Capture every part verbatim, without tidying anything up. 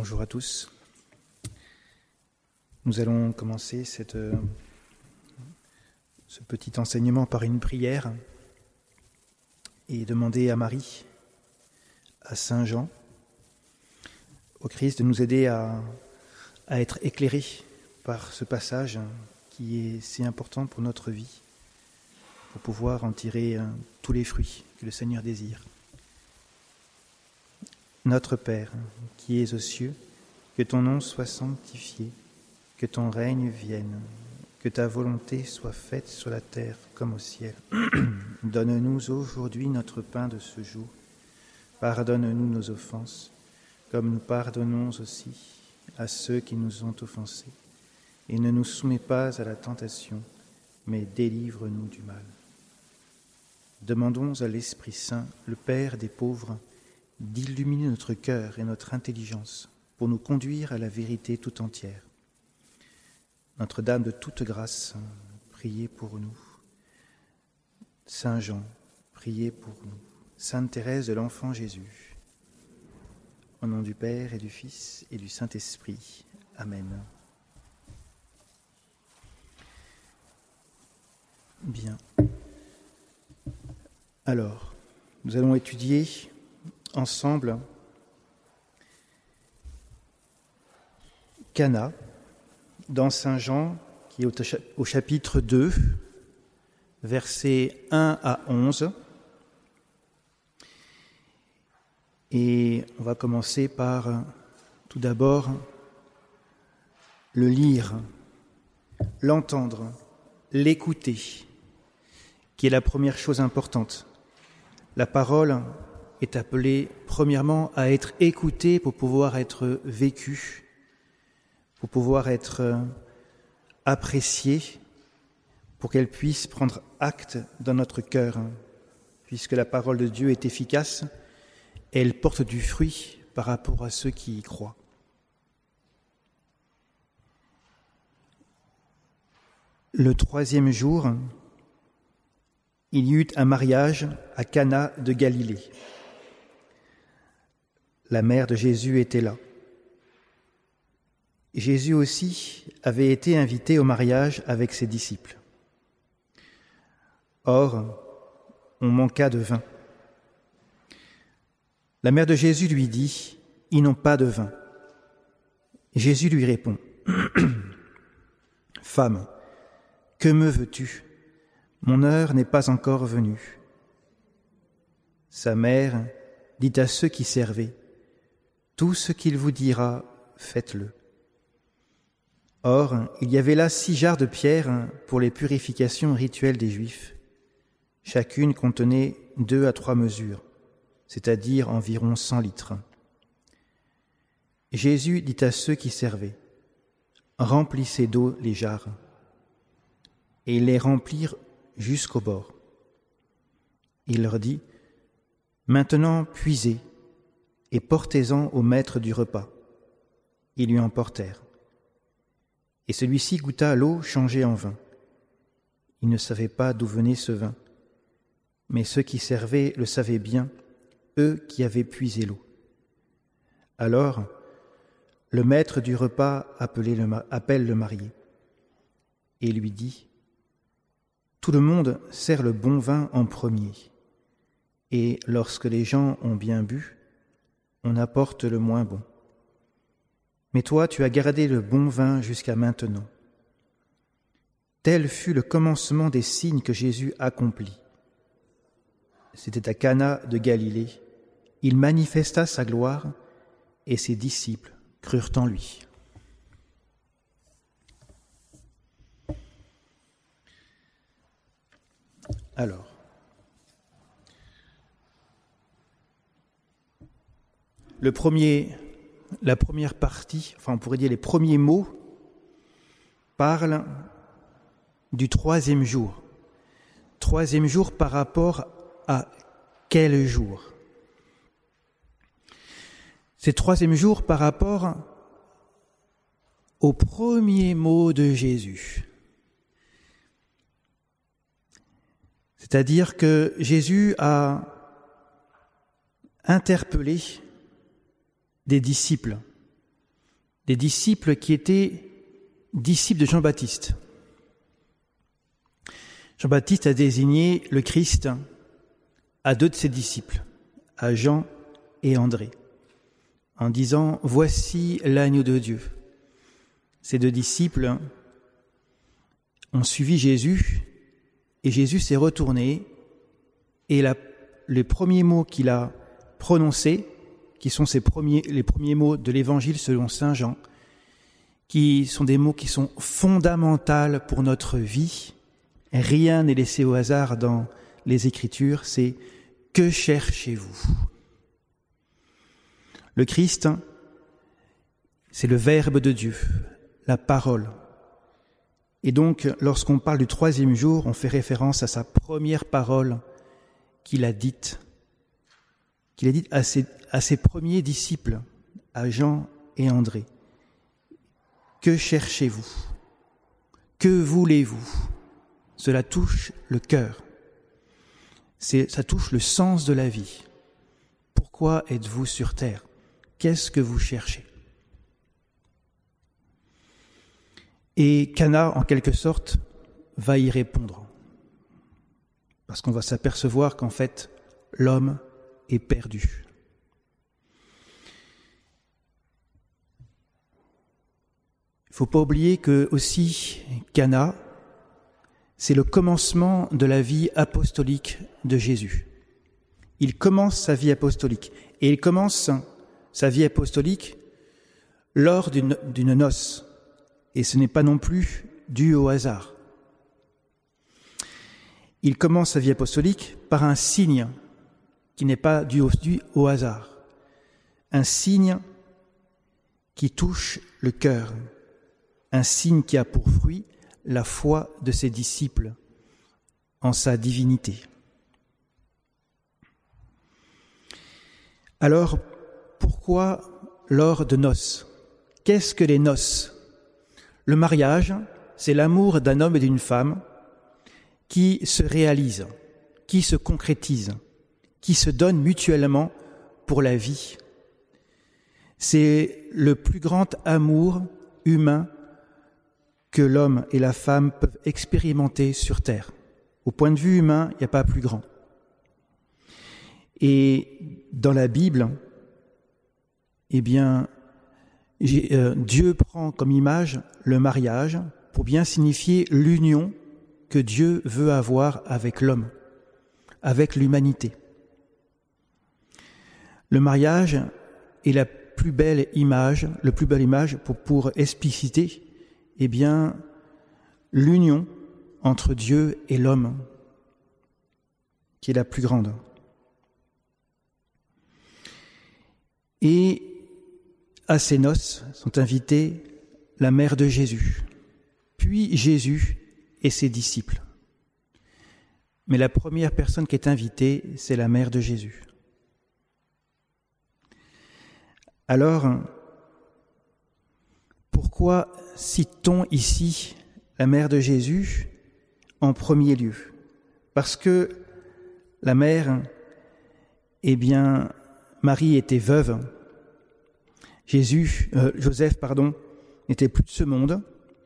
Bonjour à tous. Nous allons commencer cette, ce petit enseignement par une prière et demander à Marie, à Saint Jean, au Christ de nous aider à, à être éclairés par ce passage qui est si important pour notre vie, pour pouvoir en tirer tous les fruits que le Seigneur désire. Notre Père, qui es aux cieux, que ton nom soit sanctifié, que ton règne vienne, que ta volonté soit faite sur la terre comme au ciel. Donne-nous aujourd'hui notre pain de ce jour. Pardonne-nous nos offenses, comme nous pardonnons aussi à ceux qui nous ont offensés. Et ne nous soumets pas à la tentation, mais délivre-nous du mal. Demandons à l'Esprit Saint, le Père des pauvres, d'illuminer notre cœur et notre intelligence pour nous conduire à la vérité tout entière. Notre-Dame de toute grâce, priez pour nous. Saint Jean, priez pour nous. Sainte Thérèse de l'Enfant Jésus, au nom du Père et du Fils et du Saint-Esprit. Amen. Bien. Alors, nous allons étudier ensemble Cana dans Saint Jean, qui est au chapitre deux, versets un à onze. Et on va commencer par, tout d'abord, le lire, l'entendre, l'écouter, qui est la première chose importante. La parole est appelée, premièrement, à être écoutée pour pouvoir être vécue, pour pouvoir être appréciée, pour qu'elle puisse prendre acte dans notre cœur. Puisque la parole de Dieu est efficace, elle porte du fruit par rapport à ceux qui y croient. Le troisième jour, il y eut un mariage à Cana de Galilée. La mère de Jésus était là. Jésus aussi avait été invité au mariage avec ses disciples. Or, on manqua de vin. La mère de Jésus lui dit, « Ils n'ont pas de vin. » Jésus lui répond, « Femme, que me veux-tu ? Mon heure n'est pas encore venue. » Sa mère dit à ceux qui servaient, « Tout ce qu'il vous dira, faites-le. » Or, il y avait là six jarres de pierre pour les purifications rituelles des Juifs. Chacune contenait deux à trois mesures, c'est-à-dire environ cent litres. Jésus dit à ceux qui servaient, « Remplissez d'eau les jarres. » Et ils les remplirent jusqu'au bord. Il leur dit, « Maintenant puisez et portez-en au maître du repas. » Ils lui en portèrent. Et celui-ci goûta l'eau changée en vin. Il ne savait pas d'où venait ce vin, mais ceux qui servaient le savaient bien, eux qui avaient puisé l'eau. Alors, le maître du repas appelait le, appelle le marié et lui dit, « Tout le monde sert le bon vin en premier, et lorsque les gens ont bien bu, on apporte le moins bon. Mais toi, tu as gardé le bon vin jusqu'à maintenant. » Tel fut le commencement des signes que Jésus accomplit. C'était à Cana de Galilée. Il manifesta sa gloire et ses disciples crurent en lui. Alors, le premier, la première partie, enfin on pourrait dire les premiers mots, parlent du troisième jour. Troisième jour par rapport à quel jour ? C'est troisième jour par rapport au premier mot de Jésus. C'est-à-dire que Jésus a interpellé des disciples des disciples qui étaient disciples de Jean-Baptiste. Jean-Baptiste a désigné le Christ à deux de ses disciples, à Jean et André, en disant « Voici l'agneau de Dieu ». Ces deux disciples ont suivi Jésus et Jésus s'est retourné et la, les premiers mots qu'il a prononcés, qui sont ses premiers, les premiers mots de l'Évangile selon saint Jean, qui sont des mots qui sont fondamentaux pour notre vie. Rien n'est laissé au hasard dans les Écritures, c'est « Que cherchez-vous » ? Le Christ, c'est le Verbe de Dieu, la parole. Et donc, lorsqu'on parle du troisième jour, on fait référence à sa première parole qu'il a dite, qu'il a dite à ses, à ses premiers disciples, à Jean et André. Que cherchez-vous ? Que voulez-vous ? Cela touche le cœur. C'est, ça touche le sens de la vie. Pourquoi êtes-vous sur terre ? Qu'est-ce que vous cherchez ? Et Cana, en quelque sorte, va y répondre. Parce qu'on va s'apercevoir qu'en fait, l'homme est perdu. Il ne faut pas oublier que aussi Cana, c'est le commencement de la vie apostolique de Jésus. Il commence sa vie apostolique. Et il commence sa vie apostolique lors d'une, d'une noce. Et ce n'est pas non plus dû au hasard. Il commence sa vie apostolique par un signe qui n'est pas dû au, dû au hasard. Un signe qui touche le cœur. Un signe qui a pour fruit la foi de ses disciples en sa divinité. Alors, pourquoi lors de noces ? Qu'est-ce que les noces ? Le mariage, c'est l'amour d'un homme et d'une femme qui se réalise, qui se concrétise, qui se donne mutuellement pour la vie. C'est le plus grand amour humain que l'homme et la femme peuvent expérimenter sur terre. Au point de vue humain, il n'y a pas plus grand. Et dans la Bible, eh bien, euh, Dieu prend comme image le mariage pour bien signifier l'union que Dieu veut avoir avec l'homme, avec l'humanité. Le mariage est la plus belle image, le plus belle image pour, pour expliciter eh bien, l'union entre Dieu et l'homme, qui est la plus grande. Et à ces noces sont invités la mère de Jésus, puis Jésus et ses disciples. Mais la première personne qui est invitée, c'est la mère de Jésus. Alors, pourquoi cite-t-on ici la mère de Jésus en premier lieu ? Parce que la mère, eh bien, Marie était veuve. Jésus, euh, Joseph, pardon, n'était plus de ce monde.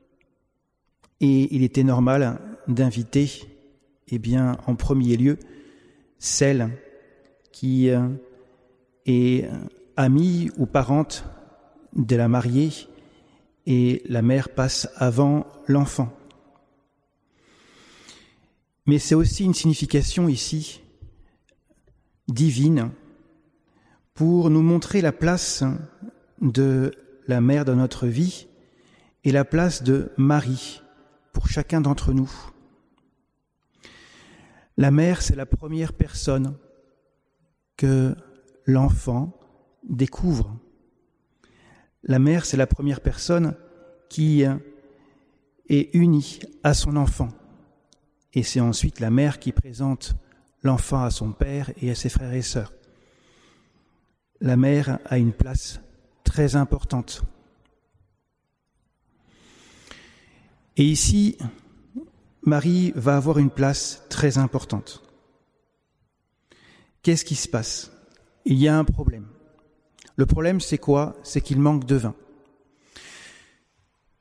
Et il était normal d'inviter, eh bien, en premier lieu, celle qui euh, est amie ou parente de la mariée, et la mère passe avant l'enfant. Mais c'est aussi une signification ici divine pour nous montrer la place de la mère dans notre vie et la place de Marie pour chacun d'entre nous. La mère, c'est la première personne que l'enfant découvre. La mère, c'est la première personne qui est unie à son enfant. Et c'est ensuite la mère qui présente l'enfant à son père et à ses frères et sœurs. La mère a une place très importante. Et ici, Marie va avoir une place très importante. Qu'est-ce qui se passe ? Il y a un problème. Le problème, c'est quoi ? C'est qu'il manque de vin.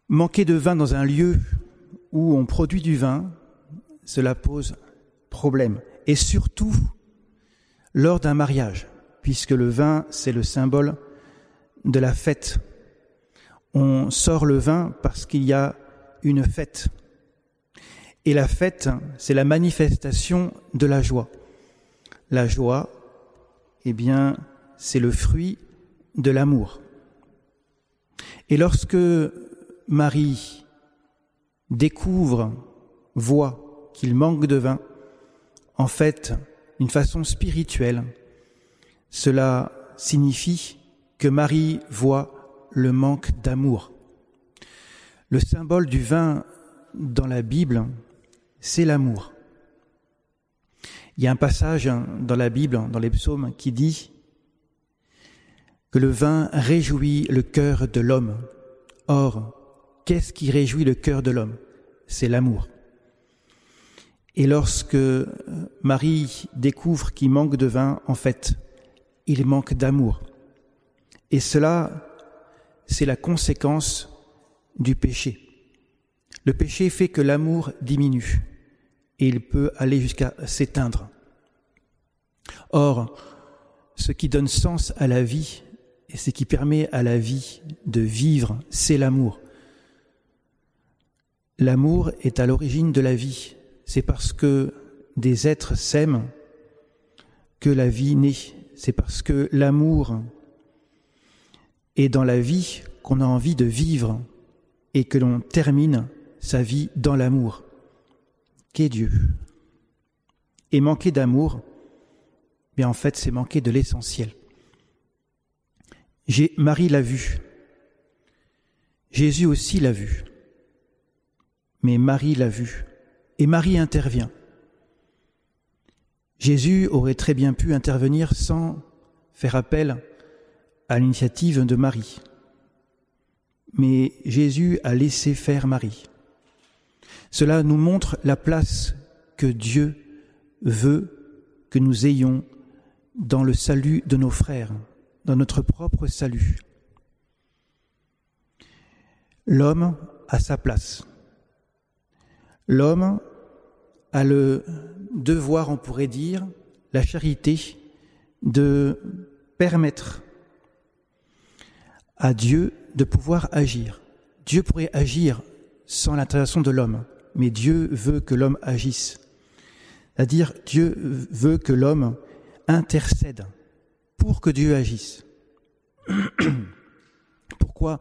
Manquer de vin dans un lieu où on produit du vin, cela pose problème. Et surtout lors d'un mariage, puisque le vin, c'est le symbole de la fête. On sort le vin parce qu'il y a une fête. Et la fête, c'est la manifestation de la joie. La joie, eh bien, c'est le fruit de l'amour. Et lorsque Marie découvre, voit qu'il manque de vin, en fait, d'une façon spirituelle, cela signifie que Marie voit le manque d'amour. Le symbole du vin dans la Bible, c'est l'amour. Il y a un passage dans la Bible, dans les psaumes, qui dit que le vin réjouit le cœur de l'homme. Or, qu'est-ce qui réjouit le cœur de l'homme ? C'est l'amour. Et lorsque Marie découvre qu'il manque de vin, en fait, il manque d'amour. Et cela, c'est la conséquence du péché. Le péché fait que l'amour diminue et il peut aller jusqu'à s'éteindre. Or, ce qui donne sens à la vie et ce qui permet à la vie de vivre, c'est l'amour. L'amour est à l'origine de la vie. C'est parce que des êtres s'aiment que la vie naît. C'est parce que l'amour est dans la vie qu'on a envie de vivre et que l'on termine sa vie dans l'amour, qu'est Dieu. Et manquer d'amour, bien en fait, c'est manquer de l'essentiel. J'ai, Marie l'a vu. Jésus aussi l'a vu. Mais Marie l'a vu. Et Marie intervient. Jésus aurait très bien pu intervenir sans faire appel à l'initiative de Marie. Mais Jésus a laissé faire Marie. Cela nous montre la place que Dieu veut que nous ayons dans le salut de nos frères, dans notre propre salut. L'homme a sa place. L'homme a le devoir, on pourrait dire, la charité de permettre à Dieu de pouvoir agir. Dieu pourrait agir sans l'intervention de l'homme, mais Dieu veut que l'homme agisse. C'est-à-dire, Dieu veut que l'homme intercède pour que Dieu agisse. Pourquoi ?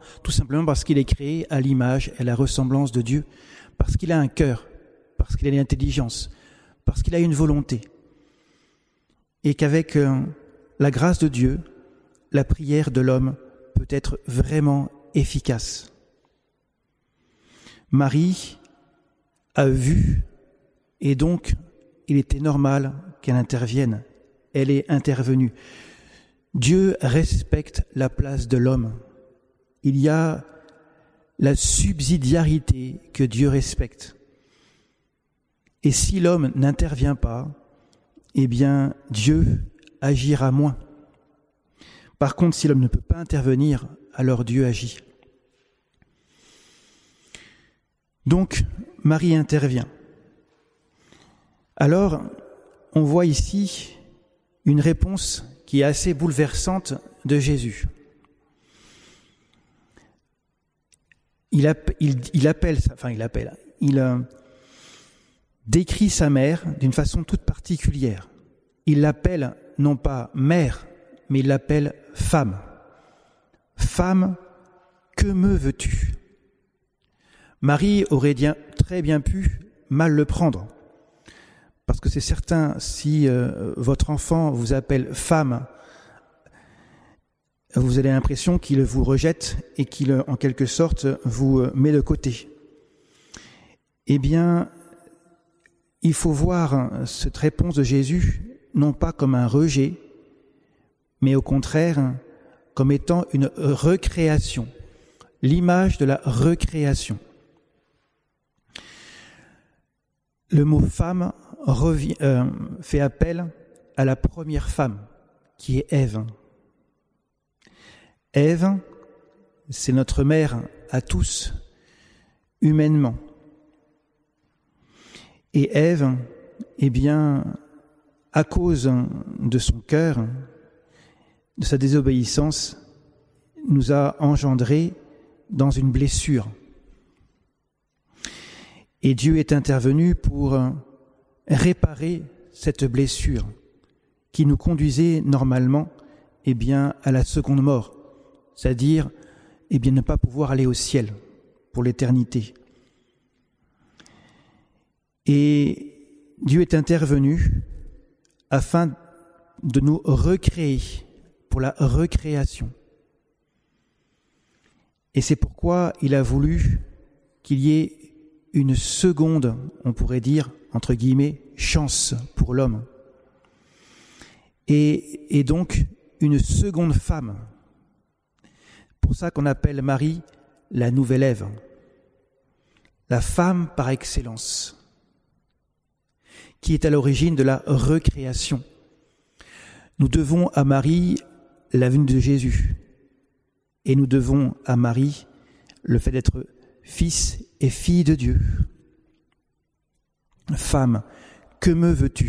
Tout simplement parce qu'il est créé à l'image et à la ressemblance de Dieu, parce qu'il a un cœur, parce qu'il a une intelligence, parce qu'il a une volonté. Et qu'avec euh, la grâce de Dieu, la prière de l'homme peut être vraiment efficace. Marie a vu, et donc il était normal qu'elle intervienne. Elle est intervenue. Dieu respecte la place de l'homme. Il y a la subsidiarité que Dieu respecte. Et si l'homme n'intervient pas, eh bien Dieu agira moins. Par contre, si l'homme ne peut pas intervenir, alors Dieu agit. Donc, Marie intervient. Alors, on voit ici une réponse qui est assez bouleversante de Jésus. Il, app- il, il appelle, enfin il appelle, il euh, décrit sa mère d'une façon toute particulière. Il l'appelle non pas mère, mais il l'appelle femme. Femme, que me veux-tu ? Marie aurait bien, très bien pu mal le prendre. Parce que c'est certain, si euh, votre enfant vous appelle femme, vous avez l'impression qu'il vous rejette et qu'il, en quelque sorte, vous met de côté. Eh bien, il faut voir cette réponse de Jésus non pas comme un rejet, mais au contraire comme étant une recréation, l'image de la recréation. Le mot femme revient, euh, fait appel à la première femme, qui est Ève. Ève, c'est notre mère à tous, humainement. Et Ève, eh bien, à cause de son cœur, de sa désobéissance, nous a engendrés dans une blessure. Et Dieu est intervenu pour réparer cette blessure qui nous conduisait normalement eh bien, à la seconde mort, c'est-à-dire eh bien, ne pas pouvoir aller au ciel pour l'éternité. Et Dieu est intervenu afin de nous recréer, pour la recréation. Et c'est pourquoi il a voulu qu'il y ait une seconde, on pourrait dire, entre guillemets, chance pour l'homme. Et, et donc, une seconde femme. Pour ça qu'on appelle Marie la nouvelle Ève, la femme par excellence, qui est à l'origine de la recréation. Nous devons à Marie la venue de Jésus, et nous devons à Marie le fait d'être fils et fille de Dieu. Femme, que me veux-tu ?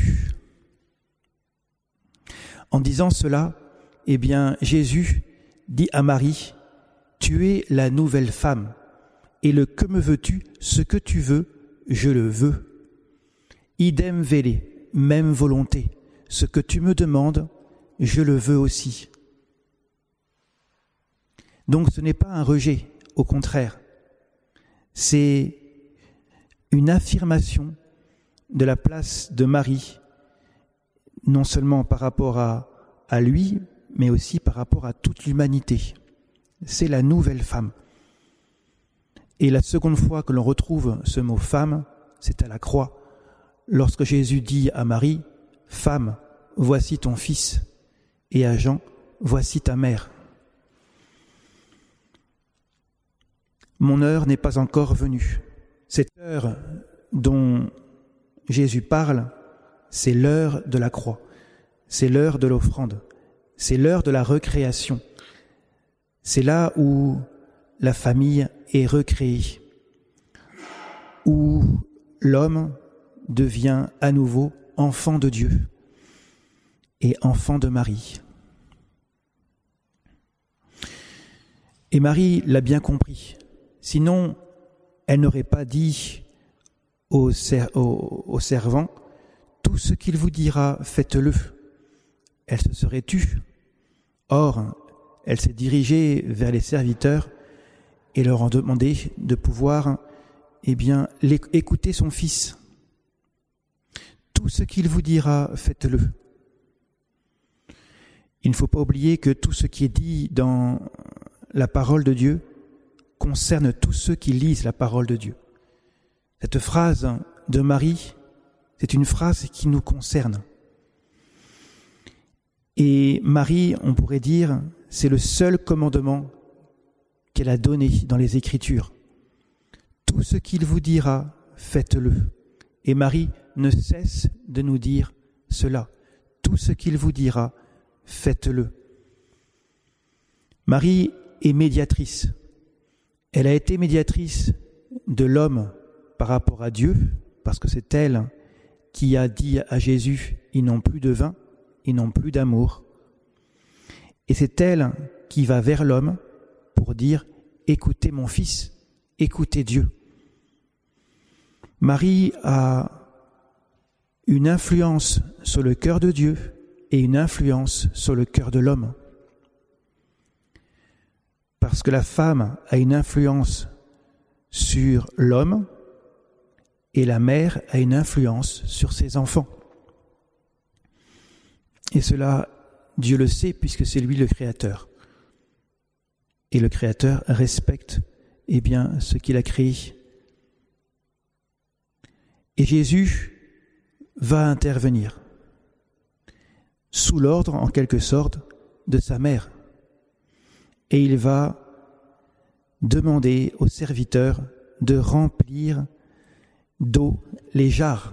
En disant cela, eh bien, Jésus dit à Marie, tu es la nouvelle femme, et le que me veux-tu, ce que tu veux, je le veux. Idem vele, même volonté, ce que tu me demandes, je le veux aussi. Donc ce n'est pas un rejet, au contraire, c'est une affirmation de la place de Marie, non seulement par rapport à, à lui, mais aussi par rapport à toute l'humanité. C'est la nouvelle femme. Et la seconde fois que l'on retrouve ce mot « femme », c'est à la croix, lorsque Jésus dit à Marie « Femme, voici ton fils » et à Jean « Voici ta mère ». Mon heure n'est pas encore venue. Cette heure dont Jésus parle, c'est l'heure de la croix, c'est l'heure de l'offrande, c'est l'heure de la recréation. C'est là où la famille est recréée, où l'homme devient à nouveau enfant de Dieu et enfant de Marie. Et Marie l'a bien compris. Sinon, elle n'aurait pas dit au, ser- au, au servant « Tout ce qu'il vous dira, faites-le ». Elle se serait tue. Or, elle s'est dirigée vers les serviteurs et leur a demandé de pouvoir eh bien, écouter son fils. « Tout ce qu'il vous dira, faites-le ». Il ne faut pas oublier que tout ce qui est dit dans la parole de Dieu concerne tous ceux qui lisent la parole de Dieu. Cette phrase de Marie, c'est une phrase qui nous concerne. Et Marie, on pourrait dire, c'est le seul commandement qu'elle a donné dans les Écritures. Tout ce qu'il vous dira, faites-le. Et Marie ne cesse de nous dire cela. Tout ce qu'il vous dira, faites-le. Marie est médiatrice. Elle a été médiatrice de l'homme par rapport à Dieu, parce que c'est elle qui a dit à Jésus, ils n'ont plus de vin, ils n'ont plus d'amour. Et c'est elle qui va vers l'homme pour dire, écoutez mon fils, écoutez Dieu. Marie a une influence sur le cœur de Dieu et une influence sur le cœur de l'homme. Parce que la femme a une influence sur l'homme et la mère a une influence sur ses enfants. Et cela, Dieu le sait puisque c'est lui le Créateur. Et le Créateur respecte eh bien, ce qu'il a créé. Et Jésus va intervenir sous l'ordre, en quelque sorte, de sa mère. Et il va demander aux serviteurs de remplir d'eau les jarres.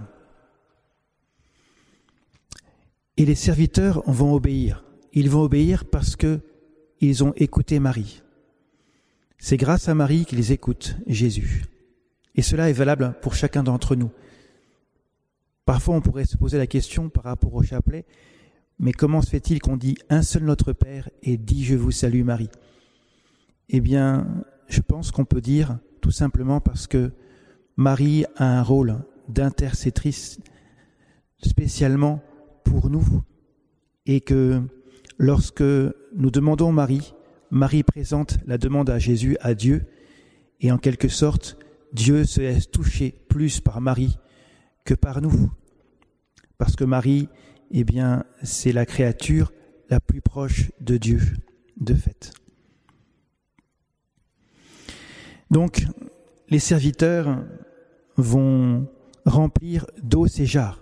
Et les serviteurs vont obéir. Ils vont obéir parce que ils ont écouté Marie. C'est grâce à Marie qu'ils écoutent Jésus. Et cela est valable pour chacun d'entre nous. Parfois, on pourrait se poser la question par rapport au chapelet, mais comment se fait-il qu'on dit un seul Notre Père et dit je vous salue Marie? Eh bien, je pense qu'on peut dire tout simplement parce que Marie a un rôle d'intercétrice spécialement pour nous et que lorsque nous demandons Marie, Marie présente la demande à Jésus, à Dieu, et en quelque sorte, Dieu se laisse toucher plus par Marie que par nous. Parce que Marie, eh bien, c'est la créature la plus proche de Dieu, de fait. Donc, les serviteurs vont remplir d'eau ces jarres.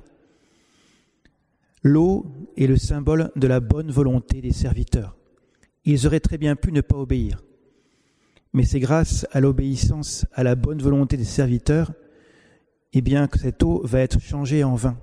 L'eau est le symbole de la bonne volonté des serviteurs. Ils auraient très bien pu ne pas obéir. Mais c'est grâce à l'obéissance, à la bonne volonté des serviteurs, eh bien, que cette eau va être changée en vin.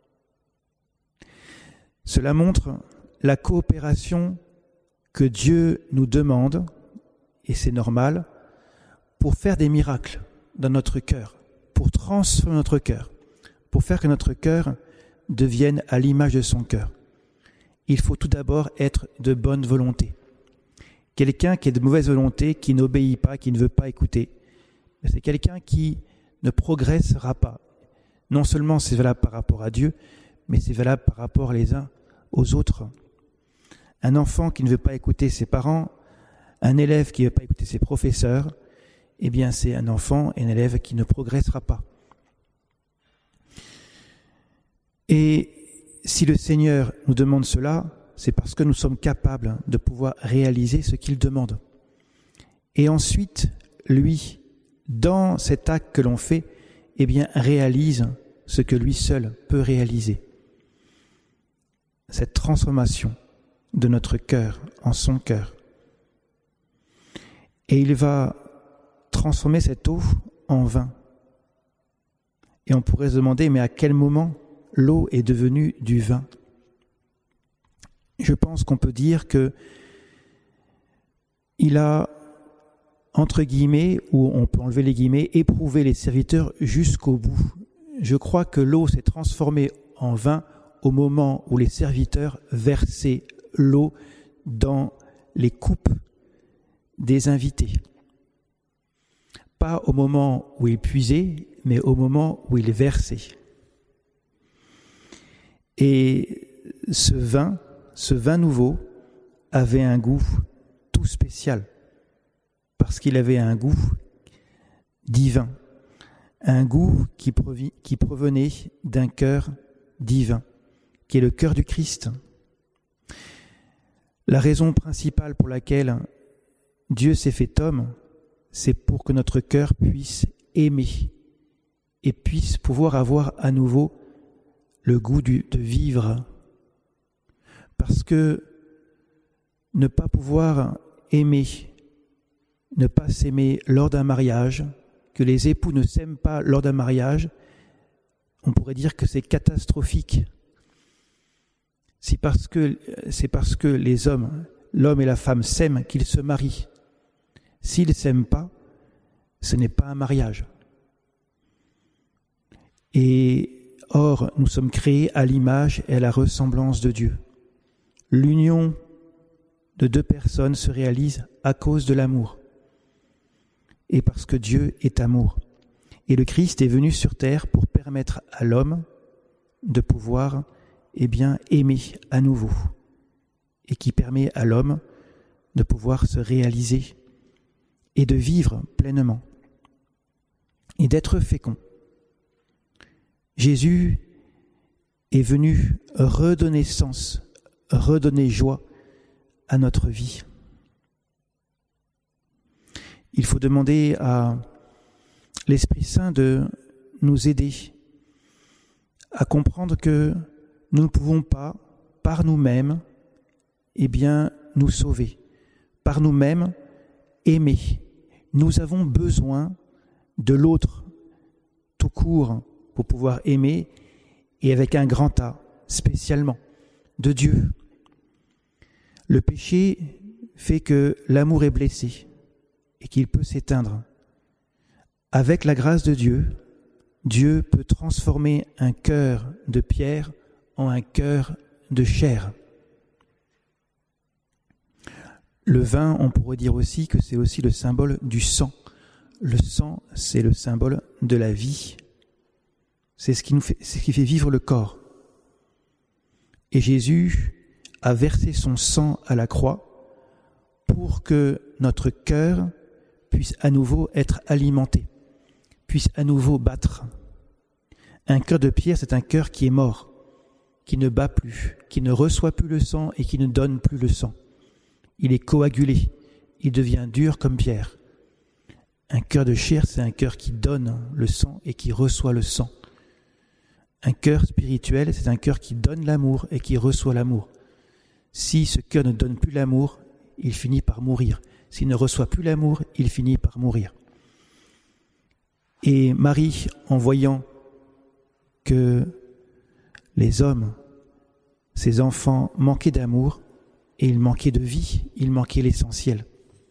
Cela montre la coopération que Dieu nous demande, et c'est normal, pour faire des miracles dans notre cœur, pour transformer notre cœur, pour faire que notre cœur devienne à l'image de son cœur. Il faut tout d'abord être de bonne volonté. Quelqu'un qui est de mauvaise volonté, qui n'obéit pas, qui ne veut pas écouter, c'est quelqu'un qui ne progressera pas. Non seulement c'est valable par rapport à Dieu, mais c'est valable par rapport les uns aux autres. Un enfant qui ne veut pas écouter ses parents, un élève qui ne veut pas écouter ses professeurs, eh bien c'est un enfant et un élève qui ne progressera pas. Et si le Seigneur nous demande cela, c'est parce que nous sommes capables de pouvoir réaliser ce qu'il demande. Et ensuite, lui, dans cet acte que l'on fait, eh bien, réalise ce que lui seul peut réaliser. Cette transformation de notre cœur en son cœur. Et il va transformer cette eau en vin. Et on pourrait se demander, mais à quel moment l'eau est devenue du vin? Je pense qu'on peut dire que il a, entre guillemets, ou on peut enlever les guillemets, éprouvé les serviteurs jusqu'au bout. Je crois que l'eau s'est transformée en vin au moment où les serviteurs versaient l'eau dans les coupes des invités. Pas au moment où ils puisaient, mais au moment où ils versaient. Et ce vin, ce vin nouveau, avait un goût tout spécial, parce qu'il avait un goût divin, un goût qui, provi- qui provenait d'un cœur divin, qui est le cœur du Christ. La raison principale pour laquelle Dieu s'est fait homme, c'est pour que notre cœur puisse aimer et puisse pouvoir avoir à nouveau le goût du, de vivre. Parce que ne pas pouvoir aimer, ne pas s'aimer lors d'un mariage, que les époux ne s'aiment pas lors d'un mariage, on pourrait dire que c'est catastrophique. C'est parce que, c'est parce que les hommes, l'homme et la femme s'aiment qu'ils se marient. S'ils ne s'aiment pas, ce n'est pas un mariage. Et or, nous sommes créés à l'image et à la ressemblance de Dieu. L'union de deux personnes se réalise à cause de l'amour. Et parce que Dieu est amour. Et le Christ est venu sur terre pour permettre à l'homme de pouvoir, eh bien, aimer à nouveau. Et qui permet à l'homme de pouvoir se réaliser et de vivre pleinement. Et d'être fécond. Jésus est venu redonner sens, redonner joie à notre vie. Il faut demander à l'Esprit Saint de nous aider à comprendre que nous ne pouvons pas, par nous-mêmes, eh bien, nous sauver. Par nous-mêmes, aimer. Nous avons besoin de l'autre, tout court, pour pouvoir aimer, et avec un grand A, spécialement, de Dieu. Le péché fait que l'amour est blessé et qu'il peut s'éteindre. avec la grâce de Dieu, Dieu peut transformer un cœur de pierre en un cœur de chair. Le vin, on pourrait dire aussi que c'est aussi le symbole du sang. Le sang, c'est le symbole de la vie. C'est ce qui nous fait, c'est ce qui fait vivre le corps. Et Jésus a versé son sang à la croix pour que notre cœur puisse à nouveau être alimenté, puisse à nouveau battre. Un cœur de pierre, c'est un cœur qui est mort, qui ne bat plus, qui ne reçoit plus le sang et qui ne donne plus le sang. Il est coagulé, il devient dur comme pierre. Un cœur de chair, c'est un cœur qui donne le sang et qui reçoit le sang. Un cœur spirituel, c'est un cœur qui donne l'amour et qui reçoit l'amour. Si ce cœur ne donne plus l'amour, il finit par mourir. S'il ne reçoit plus l'amour, il finit par mourir. Et Marie, en voyant que les hommes, ses enfants, manquaient d'amour et ils manquaient de vie, ils manquaient l'essentiel.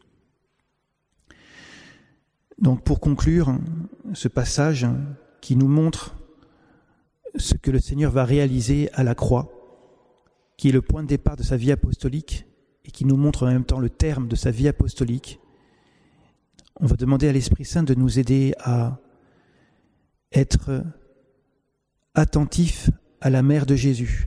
Donc pour conclure ce passage qui nous montre ce que le Seigneur va réaliser à la croix, qui est le point de départ de sa vie apostolique et qui nous montre en même temps le terme de sa vie apostolique, on va demander à l'Esprit Saint de nous aider à être attentifs à la mère de Jésus,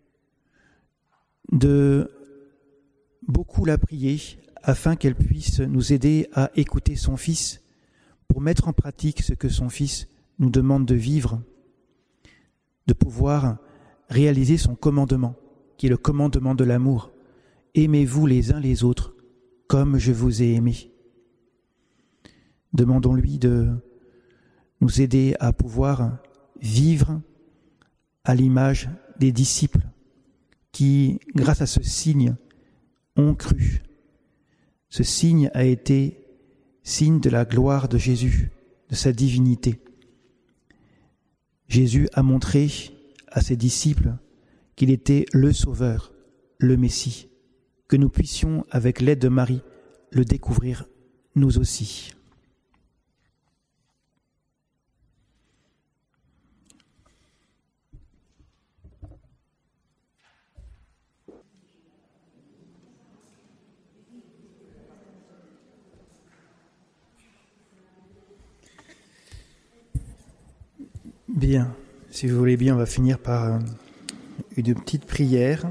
de beaucoup la prier afin qu'elle puisse nous aider à écouter son Fils pour mettre en pratique ce que son Fils nous demande de vivre, de pouvoir réaliser son commandement, qui est le commandement de l'amour. Aimez-vous les uns les autres comme je vous ai aimés. Demandons-lui de nous aider à pouvoir vivre à l'image des disciples qui, grâce à ce signe, ont cru. Ce signe a été signe de la gloire de Jésus, de sa divinité. Jésus a montré à ses disciples qu'il était le Sauveur, le Messie, que nous puissions, avec l'aide de Marie, le découvrir nous aussi. Bien, si vous voulez bien, on va finir par une petite prière.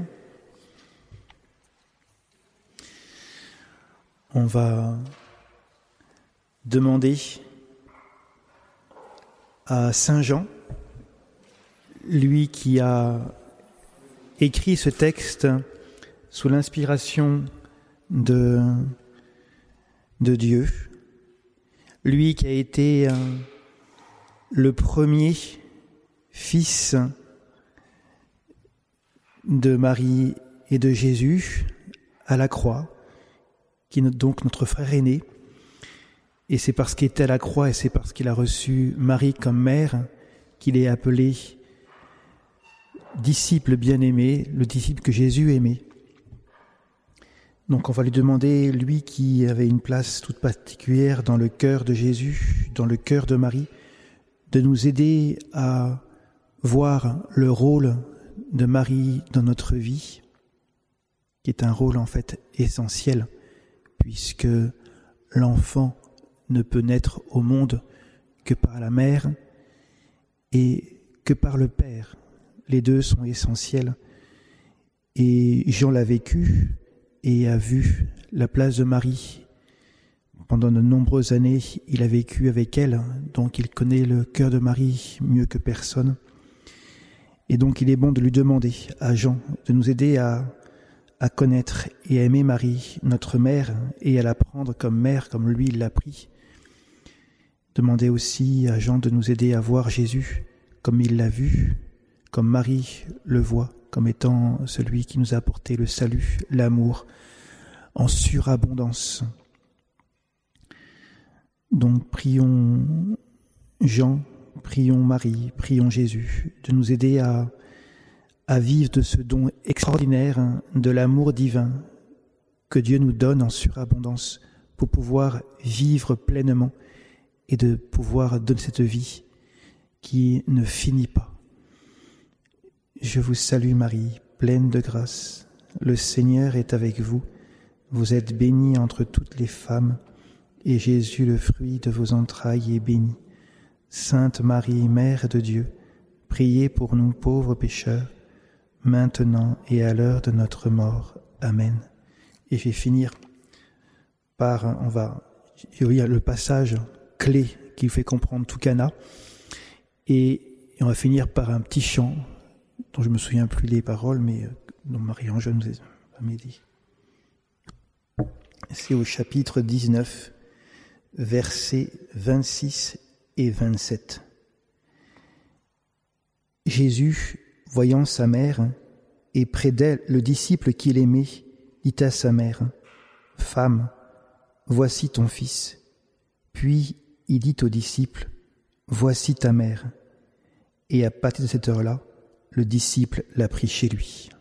On va demander à Saint Jean, lui qui a écrit ce texte sous l'inspiration de, de Dieu, lui qui a été le premier fils de Marie et de Jésus à la croix, qui est donc notre frère aîné. Et c'est parce qu'il était à la croix et c'est parce qu'il a reçu Marie comme mère qu'il est appelé disciple bien-aimé, le disciple que Jésus aimait. Donc on va lui demander, lui qui avait une place toute particulière dans le cœur de Jésus, dans le cœur de Marie, de nous aider à voir le rôle de Marie dans notre vie, qui est un rôle en fait essentiel, puisque l'enfant ne peut naître au monde que par la mère et que par le Père. Les deux sont essentiels. Et Jean l'a vécu et a vu la place de Marie. Pendant de nombreuses années, il a vécu avec elle, donc il connaît le cœur de Marie mieux que personne. Et donc il est bon de lui demander à Jean de nous aider à, à connaître et à aimer Marie, notre mère, et à la prendre comme mère, comme lui il l'a pris. Demandez aussi à Jean de nous aider à voir Jésus comme il l'a vu, comme Marie le voit, comme étant celui qui nous a apporté le salut, l'amour, en surabondance. Donc prions Jean, prions Marie, prions Jésus, de nous aider à, à vivre de ce don extraordinaire de l'amour divin que Dieu nous donne en surabondance pour pouvoir vivre pleinement et de pouvoir donner cette vie qui ne finit pas. Je vous salue Marie, pleine de grâce. Le Seigneur est avec vous. Vous êtes bénie entre toutes les femmes, et Jésus, le fruit de vos entrailles, est béni. Sainte Marie, Mère de Dieu, priez pour nous pauvres pécheurs, maintenant et à l'heure de notre mort. Amen. Et je vais finir par, on va, je vais lire le passage clé qui fait comprendre tout Cana, et, et on va finir par un petit chant dont je me souviens plus les paroles, mais dont Marie-Ange nous a dit. C'est au chapitre dix-neuf, versets vingt-six et vingt-sept. Jésus, voyant sa mère, et près d'elle le disciple qu'il aimait, dit à sa mère, « Femme, voici ton fils. » Puis il dit au disciple, « Voici ta mère. » Et à partir de cette heure-là, le disciple l'a pris chez lui.